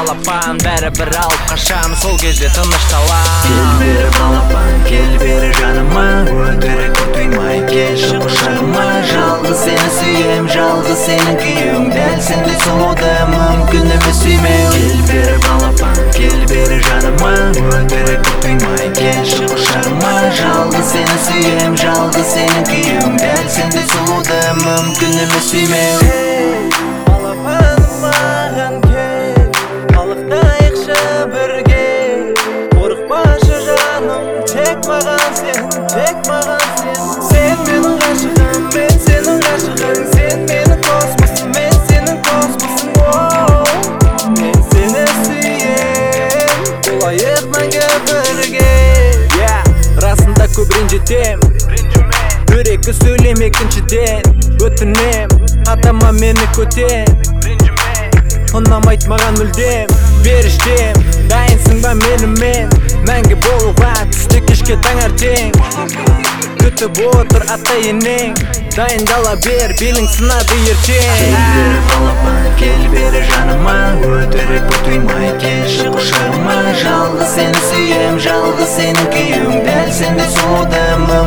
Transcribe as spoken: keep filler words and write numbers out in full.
балапан, бәрі бір алып қашам, сол кезде тынышталам. Кел бері балапан, кел бері жаныма, өтірік құтыймай келші құшағыма. Жалғыз сені сүйем, жалғыз сенің күйің, дәл сендей сұлуды мүмкін емес сүймеу. Кел бері балапан, кел бері жаныма, өтірік құтыймай келші құшағыма. Жалғыз сені сүйем, жалғыз сенің күйің, дәл сендей сұлуды мүмкін емес сүймеу. Балапаным маған кел, қалықтайықшы бірге. Қорықпашы жаным, тек маған сен, тек маған сен. Сен менің ғашығым, мен сенің ғашығың. Сен менің космосым, мен сенің космосың. Оу, мен сені сүйем, болайық мәңгі бірге. Yeah, расында көп ренжітем, дөрекі сөйлем екіншіден. Өтінем, атама мені көтен, ұнамайды маған мүлдем. Періштем, дайынсың ба менімен, мәңгі болуға түсті кешке таңертең. Күтіп отыр ата енең, дайындала бер, белің сынады ертең. Кел бері балапан, кел бері жаныма, өтірік құтыймай келші құшағыма. Жалғыз сені сүйем, жалғыз сенің күйің, дәл сендей сұлуды